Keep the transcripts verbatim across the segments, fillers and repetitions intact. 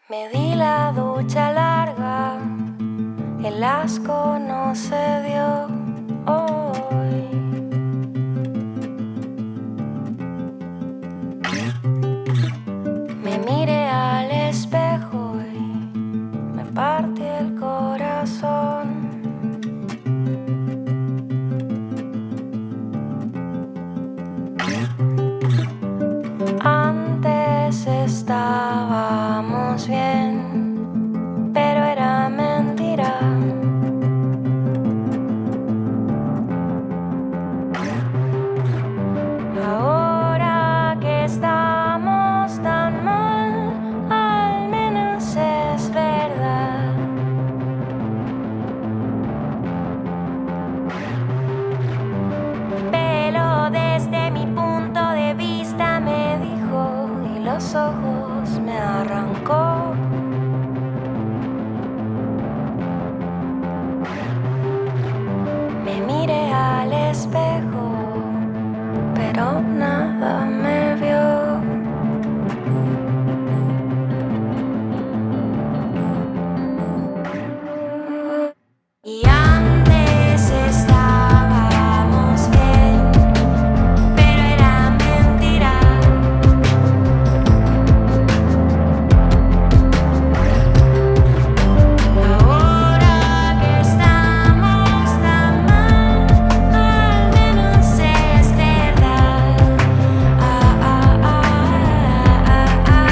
Me di la ducha larga, el asco no se dio hoy. Me miré al espejo y me partí el corazón. Antes estábamos bien, pero era mentira. Ahora que estamos tan mal, al menos es verdad. Pero desde mi punto de vista me dijo y los ojos me arrancó. Me miré al espejo, pero nada me vio. Y antes estábamos bien, pero era mentira. Ahora que estamos tan mal, al menos es verdad. Ah, ah, ah, ah, ah,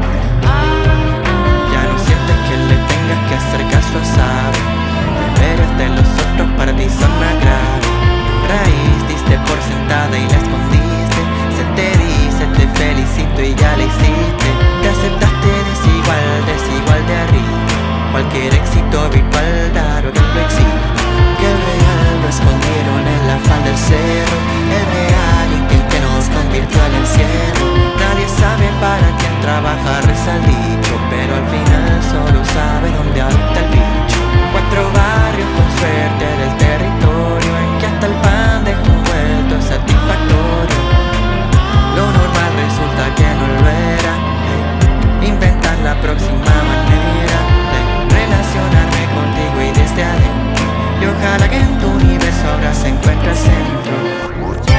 ah. Ya no sientes que le tengas que hacer caso, sabes. Deberes de los otros para ti son más graves. Raíz diste por sentada y la escondiste. Se te dice te felicito y ya la hiciste. Te aceptaste desigual, desigual de arriba. Cualquier éxito virtual, claro que lo existe. Que el real lo escondieron en la falda del cerro. El reality que nos convirtió al encierro. Nadie sabe para quién trabaja, reza el dicho, pero al final solo sabe dónde habita el bicho. Cuatro barrios con suerte del territorio, en que hasta el pan dejó un vuelto satisfactorio. Lo normal resulta que no lo era. eh. Inventar la próxima manera de relacionarme contigo y desde adentro. Y ojalá que en tu universo ahora se encuentre el centro.